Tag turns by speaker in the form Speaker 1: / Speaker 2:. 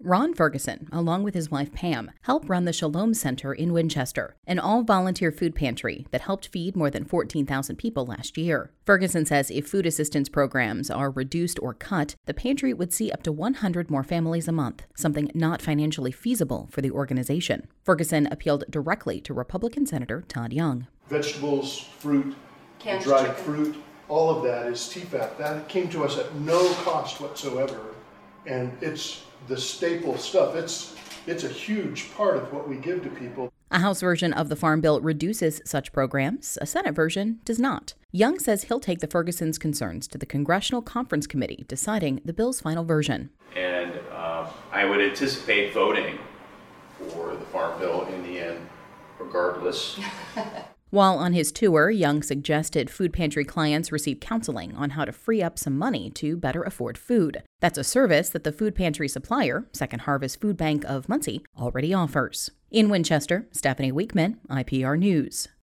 Speaker 1: Ron Ferguson, along with his wife Pam, help run the Shalom Center in Winchester, an all-volunteer food pantry that helped feed more than 14,000 people last year. Ferguson says if food assistance programs are reduced or cut, the pantry would see up to 100 more families a month, something not financially feasible for the organization. Ferguson appealed directly to Republican Senator Todd Young.
Speaker 2: Vegetables, fruit, dried fruit, all of that is TFAP. That came to us at no cost whatsoever, and it's the staple stuff. It's a huge part of what we give to people.
Speaker 1: A House version of the Farm Bill reduces such programs. A Senate version does not. Young says he'll take the Ferguson's concerns to the Congressional Conference Committee, deciding the bill's final version.
Speaker 3: And I would anticipate voting for the Farm Bill in the end, regardless.
Speaker 1: While on his tour, Young suggested food pantry clients receive counseling on how to free up some money to better afford food. That's a service that the food pantry supplier, Second Harvest Food Bank of Muncie, already offers. In Winchester, Stephanie Weekman, IPR News.